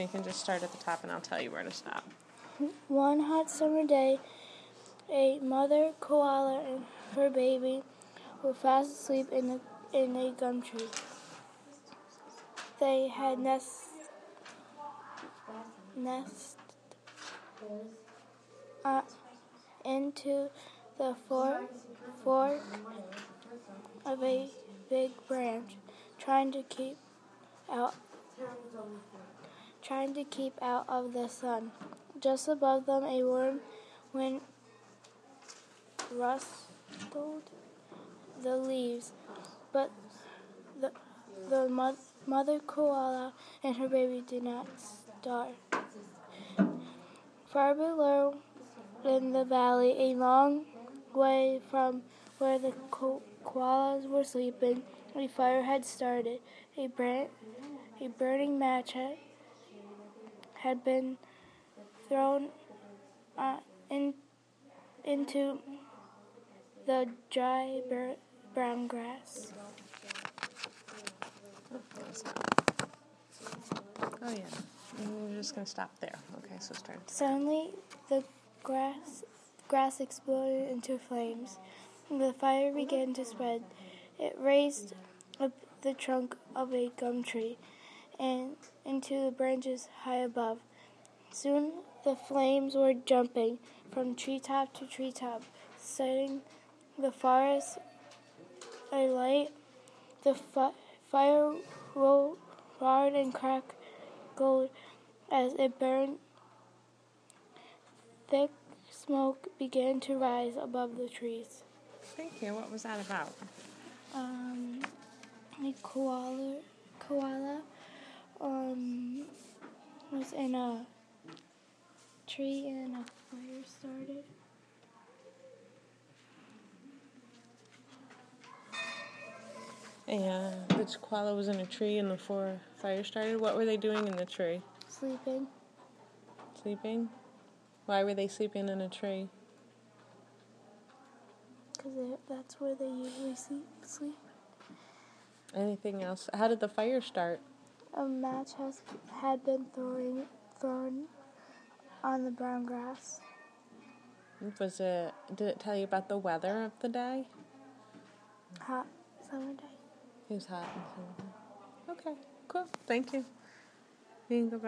You can just start at the top and I'll tell you where to stop. One hot summer day, a mother koala and her baby were fast asleep in a gum tree. They had into the fork of a big branch, trying to keep out of the sun. Just above them, a warm wind rustled the leaves, but the mother koala and her baby did not start. Far below in the valley, a long way from where the koalas were sleeping, a fire had started. A burning match had been thrown into the dry brown grass. Oh, yeah. We're just going to stop there. Okay, so start. Suddenly, the grass exploded into flames. The fire began to spread. It raised up the trunk of a gum tree and into the branches high above. Soon the flames were jumping from treetop to treetop, setting the forest alight. The fire roared and crackled as it burned. Thick smoke began to rise above the trees. Thank you. What was that about? A koala was in a tree and a fire started. And the koala was in a tree and the fire started. What were they doing in the tree? Sleeping. Sleeping? Why were they sleeping in a tree? Because that's where they usually sleep. Anything else? How did the fire start? A match had been thrown on the brown grass. Did it tell you about the weather of the day? Hot summer day. It was hot. Okay, cool. Thank you. You can go back.